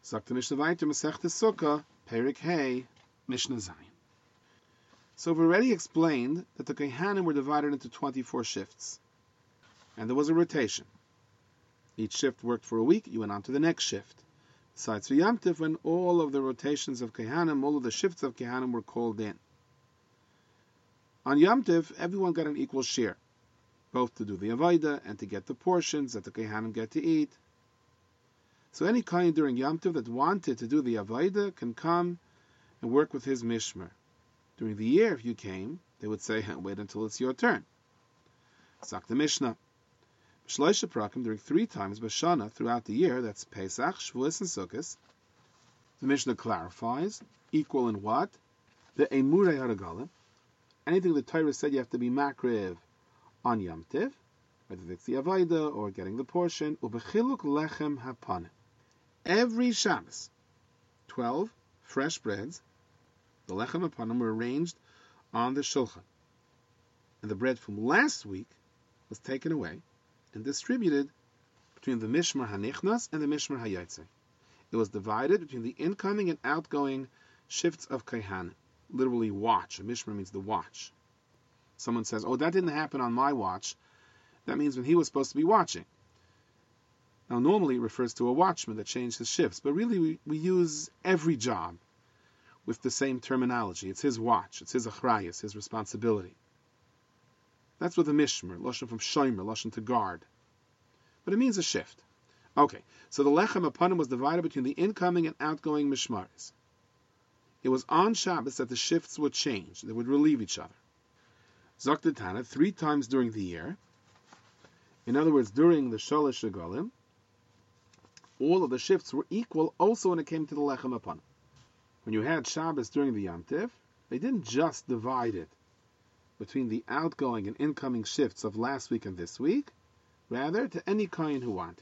Sagt the Mishnah weiter, Masechtes Sukkah, Perik Hey, Mishnah Zayin. So we've already explained that the Kohanim were divided into 24 shifts. And there was a rotation. Each shift worked for a week, you went on to the next shift. Besides for Yom Tov, when all of the rotations of Kohanim, all of the shifts of Kohanim were called in. On Yom Tov, everyone got an equal share, both to do the Avodah and to get the portions that the Kohanim get to eat. So any Kohen during Yom Tov that wanted to do the Avodah can come and work with his Mishmer. During the year, if you came, they would say, wait until it's your turn. Sak the Mishnah. Shloisha Prakim, during 3 times, Bashana, throughout the year, that's Pesach, Shavuos, and Sukkot. The Mishnah clarifies, equal in what? The Emurei Haragalim. Anything the Torah said you have to be makriv on Yom Tov, whether it's the Avodah or getting the portion, Ubechiluk Lechem Hapanim. Every Shabbos, 12 fresh breads, the Lechem Hapanim were arranged on the Shulchan. And the bread from last week was taken away and distributed between the Mishmar HaNichnas and the Mishmar HaYotzei. It was divided between the incoming and outgoing shifts of Kohanim. Literally watch. A Mishmar means the watch. Someone says, oh, that didn't happen on my watch. That means when he was supposed to be watching. Now, normally it refers to a watchman that changed his shifts, but really we use every job with the same terminology. It's his watch. It's his achrayus, his responsibility. That's with a Mishmar, Lashon from Shomer, Lashon to guard. But it means a shift. Okay, so the Lechem Hapanim was divided between the incoming and outgoing Mishmaris. It was on Shabbos that the shifts would change. They would relieve each other. Zok the Tana, 3 times during the year. In other words, during the Shalosh Regalim, all of the shifts were equal also when it came to the Lechem Hapanim. When you had Shabbos during the Yom Tov, they didn't just divide it between the outgoing and incoming shifts of last week and this week, rather to any Kohen who wanted.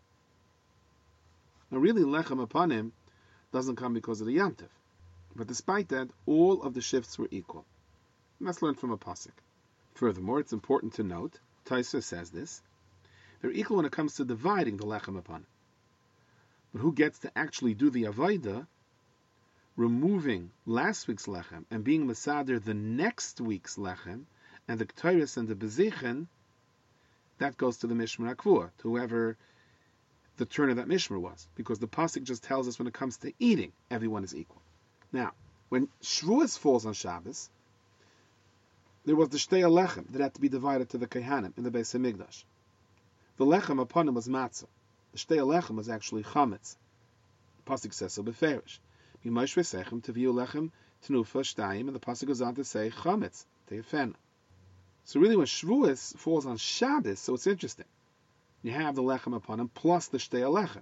Now really, Lechem Hapanim doesn't come because of the Yom Tov. But despite that, all of the shifts were equal. And that's learned from a pasuk. Furthermore, it's important to note, Taisa says this, they're equal when it comes to dividing the Lechem Hapanim. But who gets to actually do the Avodah, removing last week's Lechem and being Masader the next week's Lechem, and the Ketores and the Bezichen, that goes to the Mishmar HaKvuah, to whoever the turn of that Mishmar was. Because the pasuk just tells us when it comes to eating, everyone is equal. Now, when Shavuos falls on Shabbos, there was the Shtei Lechem that had to be divided to the Kohanim in the Beis HaMikdash. The Lechem Hapanim was matzah. The Shtei Lechem was actually chametz. The pasuk says so beferish. B'mosh v'sechem teviu lechem tenufa shtayim, and the pasuk goes on to say chametz teifena. So really, when Shavuos falls on Shabbos, so it's interesting. You have the Lechem Hapanim plus the Shtei Lechem.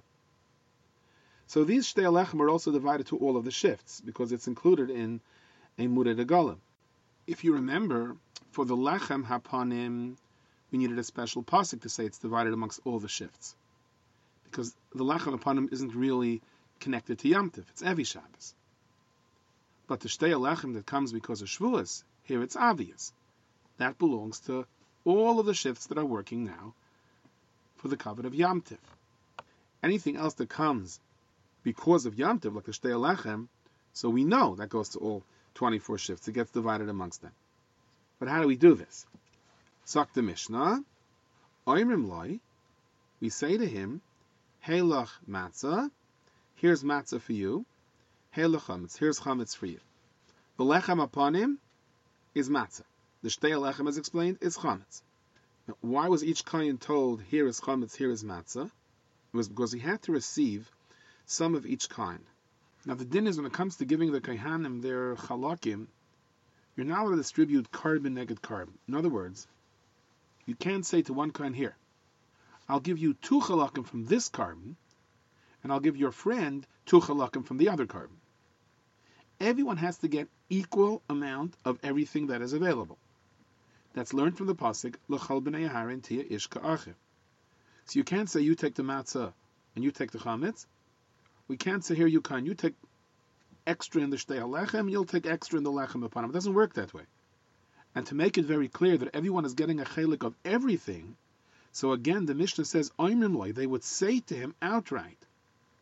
So these Shtei Lechem are also divided to all of the shifts, because it's included in Emurei Regalim. If you remember, for the Lechem Hapanim, we needed a special pasuk to say it's divided amongst all the shifts. Because the Lechem Hapanim isn't really connected to Yom Tov, it's Evi Shabbos. But the Shtei Lechem that comes because of Shavuos, here it's obvious. That belongs to all of the shifts that are working now for the covenant of Yom Tov. Anything else that comes because of Yom Tov, like the Shtei Lechem, so we know that goes to all 24 shifts. It gets divided amongst them. But how do we do this? Sak the Mishnah, Oimrim Loi, we say to him, Heilach matzah, here's matzah for you. Heilach chametz, here's chametz for you. The Lechem Hapanim is matzah. The Shtei Lechem, as explained, is chametz. Now, why was each kohen told, here is chametz, here is matzah? It was because he had to receive some of each kind. Now the din is, when it comes to giving the Kohanim their chalakim, you're not allowed to distribute carbon neged carbon. In other words, you can't say to one kohen, here, I'll give you 2 chalakim from this carbon, and I'll give your friend 2 chalakim from the other carbon. Everyone has to get equal amount of everything that is available. That's learned from the pasuk, L'chal b'nei Aharon tia ish ka'achiv. So you can't say you take the matzah and you take the chametz. We can't say here you can. You take extra in the Shtei Lechem, you'll take extra in the Lechem Hapanim. It doesn't work that way. And to make it very clear that everyone is getting a chelik of everything, so again the Mishnah says, Oimrim Loi, they would say to him outright,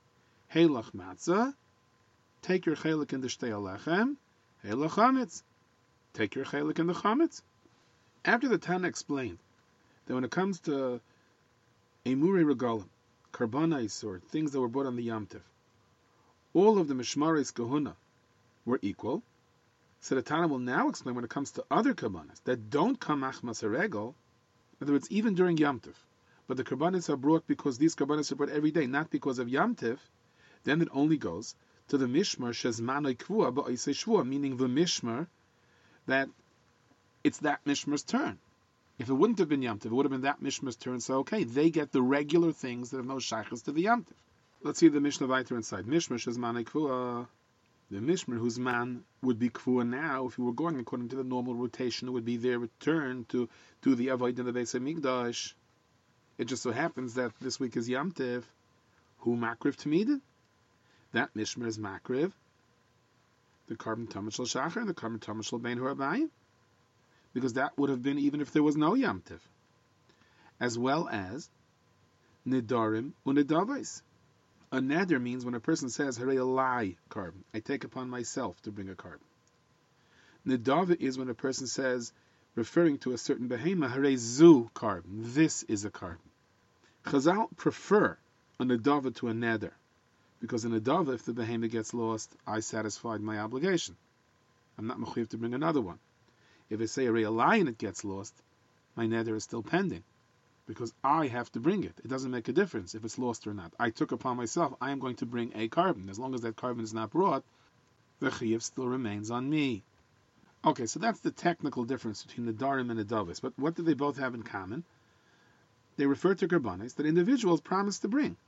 Heilach matzah, take your chelik in the shtei alechem. Heilach chametz, take your chelik in the chametz. After the Tana explained that when it comes to emurei regalim, karbanais, or things that were brought on the Yom Tov, all of the mishmaris kahuna were equal. So the Tana will now explain when it comes to other karbanas that don't come achmas haregel, in other words, even during Yom Tov, but the karbanas are brought because these karbanas are brought every day, not because of Yom Tov, then it only goes to the mishmar shezmanoi kvua ba'isei shvua, meaning the mishmar that it's that mishmar's turn. If it wouldn't have been Yom Tov, it would have been that mishmar's turn. So okay, they get the regular things that have no shaychus to the Yom Tov. Let's see the Mishnah weiter inside. Mishmar shezmanoi kvua. The mishmar whose man would be kvua now, if you were going according to the normal rotation, it would be their return to do the avodah in the Beis Hamikdash. It just so happens that this week is Yom Tov. Who makriv tamidin? That mishmar is makriv the carbon tamid shel shachar and the carbon tamid shel bein harabayim, because that would have been even if there was no Yom Tov, as well as nidarim unidavais. A neder means when a person says harei alai carbon, I take upon myself to bring a carbon. Nidava is when a person says, referring to a certain behema, harei zu carbon, this is a carbon. Chazal prefer a nidava to a neder, because in a nidava, if the behema gets lost, I satisfied my obligation. I'm not mechuyev to bring another one. If I say harei alai and it gets lost, my neder is still pending, because I have to bring it. It doesn't make a difference if it's lost or not. I took upon myself, I am going to bring a carbon. As long as that carbon is not brought, the chiyuv still remains on me. Okay, so that's the technical difference between the darim and the davis. But what do they both have in common? They refer to karbanis that individuals promise to bring.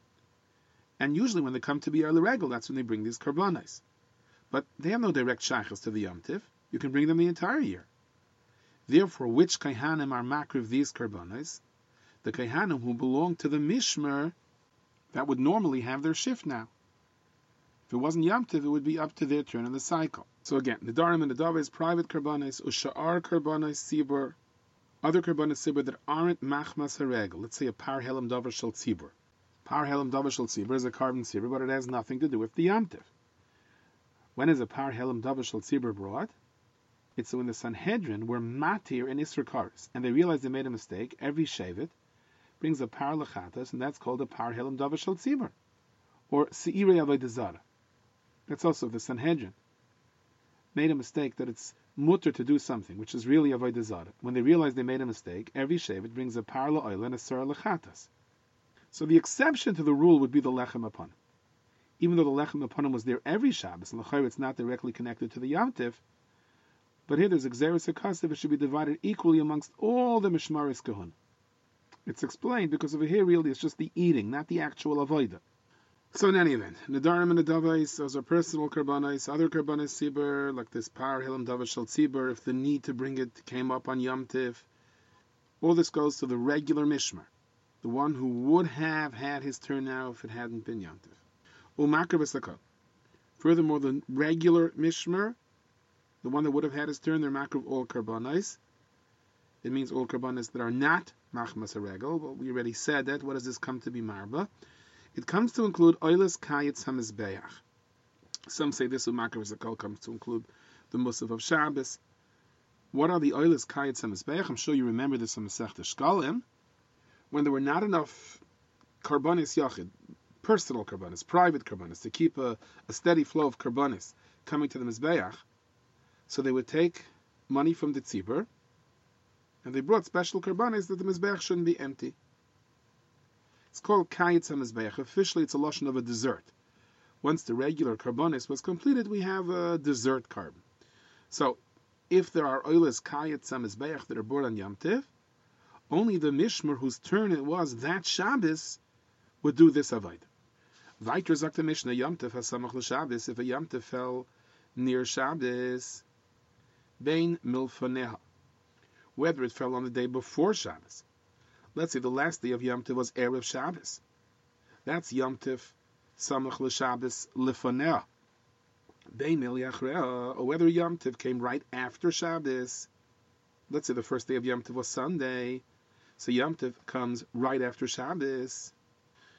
And usually when they come to Bi'er L'Regel, that's when they bring these karbanis. But they have no direct shaychus to the Yom Tiv. You can bring them the entire year. Therefore, which kaihanim are makriv these karbanis? The kaihanim who belong to the mishmer that would normally have their shift now. If it wasn't Yom Tiv, it would be up to their turn in the cycle. So again, the darim and the davis, private karbanis, usha'ar karbanis sibur, other karbanis sibur that aren't machmas haregel. Let's say a par helam davar shel tzibur. Par helam davar shel tzibur is a carbon sibur, but it has nothing to do with the Yom Tiv. When is a par helam davar shel tzibur brought? It's when the Sanhedrin were matir and Israkaris, and they realized they made a mistake. Every shevet brings a par lechatas, and that's called a par helam davar shel tzibur, or seirei avodah zara. That's also the Sanhedrin made a mistake that it's mutter to do something, which is really avodah zara. When they realized they made a mistake, every shevet brings a par la'oila and a sar lechatas. So the exception to the rule would be the lechem apanim. Even though the lechem apanim was there every Shabbos, and l'chayr it's not directly connected to the Yom Tiv, but here there's Xeris HaKasev, it should be divided equally amongst all the Mishmaris Kahun. It's explained because over here really it's just the eating, not the actual avodah. So in any event, Nadarim and Nadavais, those are personal karbanis, other karbanis Sibur, like this Par Hilam Davash Shal Tzibur, if the need to bring it came up on Yom Tiv. All this goes to the regular Mishmar, the one who would have had his turn now if it hadn't been Yom Tiv. Umakar V'Sakal. Furthermore, the regular Mishmar, the one that would have had his turn, they're makar of all karbanis. It means all karbanis that are not machmas haregel, but we already said that. What does this come to be marba? It comes to include oilas kayetz hamizbeach. Some say this makar v'zakol comes to include the musaf of Shabbos. What are the oilas kayetz hamizbeach? I'm sure you remember this from Masechta Shkalim. When there were not enough karbanis yachid, personal karbanis, private karbanis, to keep a steady flow of karbanis coming to the mizbeach, so they would take money from the tzibur, and they brought special karbanis that the mizbeach shouldn't be empty. It's called kayetz hamizbeach. Officially, it's a lashon of a dessert. Once the regular karbanis was completed, we have a dessert carbon. So, if there are oilas kayetz hamizbeach that are brought on Yom Tiv, only the mishmar whose turn it was that Shabbos would do this avodah. Weiter sagt the Mishnah, Yom Tiv hasamach l'Shabbos, if a Yom Tiv fell near Shabbos, Bein milfaneha, whether it fell on the day before Shabbos. Let's say the last day of Yom Tiv was Erev Shabbos. That's Yom Tiv Samach l'Shabbos lefaneha. Bein mil yachreha, or whether Yom Tiv came right after Shabbos. Let's say the first day of Yom Tiv was Sunday, so Yom Tiv comes right after Shabbos.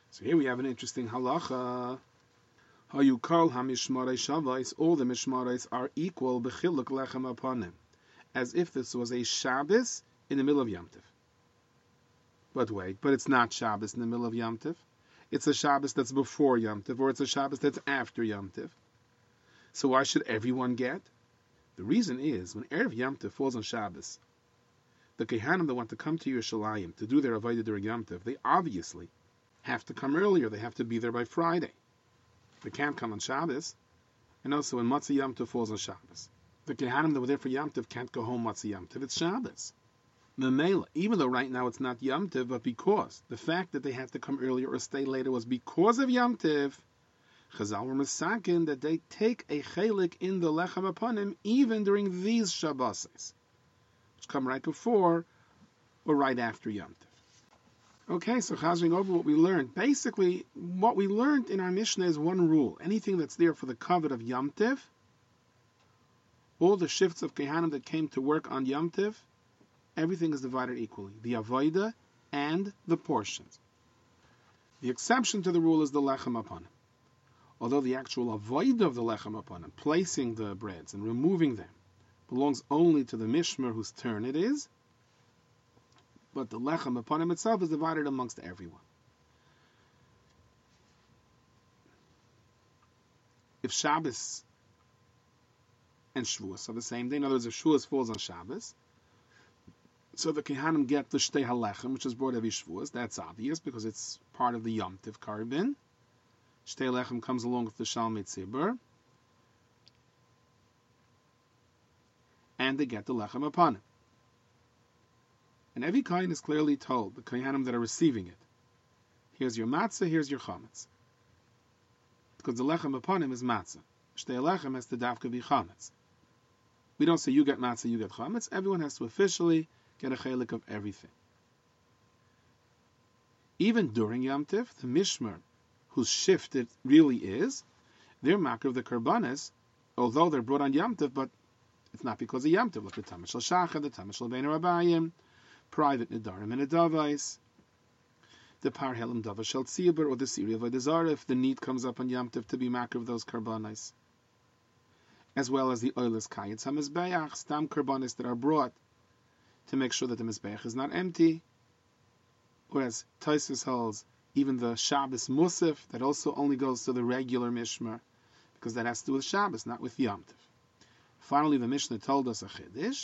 So here we have an interesting halacha. How you call hamishmarei shavais? All the mishmarais are equal b'chiluk lechem apanim, as if this was a Shabbos in the middle of Yom Tov. But wait, it's not Shabbos in the middle of Yom Tov. It's a Shabbos that's before Yom Tov, or it's a Shabbos that's after Yom Tov. So why should everyone get? The reason is, when Erev Yom Tov falls on Shabbos, the Kehanim that want to come to Yerushalayim to do their Avodah during Yom Tov, they obviously have to come earlier. They have to be there by Friday. They can't come on Shabbos. And also when Matzah Yom Tov falls on Shabbos, the Kehanim that were there for Yom Tov can't go home Matzah Yom Tov. It's Shabbos. Memela, even though right now it's not Yom Tov, but because the fact that they had to come earlier or stay later was because of Yom Tov, Chazal were masakin that they take a chelik in the lechem apanim even during these Shabbos, which come right before or right after Yom Tov. Okay, so chazering over what we learned. Basically, what we learned in our Mishnah is one rule. Anything that's there for the covet of Yom Tov, all the shifts of Kehanim that came to work on Yom Tov, everything is divided equally. The avodah and the portions. The exception to the rule is the lechem apanim. Although the actual avodah of the lechem apanim, placing the breads and removing them, belongs only to the mishmer whose turn it is, but the lechem apanim itself is divided amongst everyone. If Shabbos and Shavuos are the same day, in other words, if Shavuos falls on Shabbos, so the Kehanim get the Shtei HaLechem, which is brought every Shavuos. That's obvious because it's part of the Yom Tov Karban. Shtei HaLechem comes along with the Shalmei Tzibur, and they get the Lechem upon it. And every Kohen is clearly told, the Kohanim that are receiving it, here's your matzah, here's your chametz. Because the Lechem upon him is matzah. Shtei HaLechem has to dafka be chametz. We don't say you get matzah, you get chametz. Everyone has to officially get a chelik of everything. Even during Yom Tov, the mishmer whose shift it really is, they're makar of the karbanis, although they're brought on Yom Tov, but it's not because of Yom Tov. Look at Tamar Shel Shachar, the Tamar Shel Bein Rabbayim, private Nedarim and Nedavais, the Par Helam Dava Shel Tzibur, or the Siri of Avodah if the need comes up on Yom Tov to be makar of those karbanis, as well as the Oilas Kayetz HaMizbeach, stam karbanis that are brought to make sure that the Mizbeach is not empty, whereas Tosfos holds even the Shabbos Musaf, that also only goes to the regular Mishmer, because that has to do with Shabbos, not with Yom Tov. Finally, the Mishnah told us a Chiddush,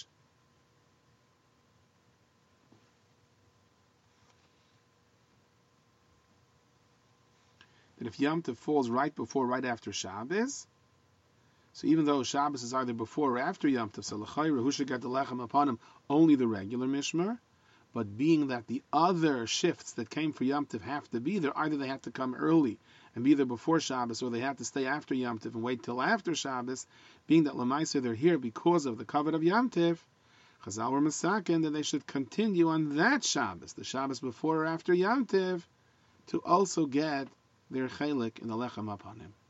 that if Yom Tov falls right before, right after Shabbos, so even though Shabbos is either before or after Yom Tov, so l'chayra, who should get the lechem upon him? Only the regular Mishmer. But being that the other shifts that came for Yom Tov have to be there, either they have to come early and be there before Shabbos, or they have to stay after Yom Tov and wait till after Shabbos, being that Lamaisa they're here because of the covet of Yom Tov, Chazal were masakin that they should continue on that Shabbos, the Shabbos before or after Yom Tov, to also get their chelik in the lechem upon him.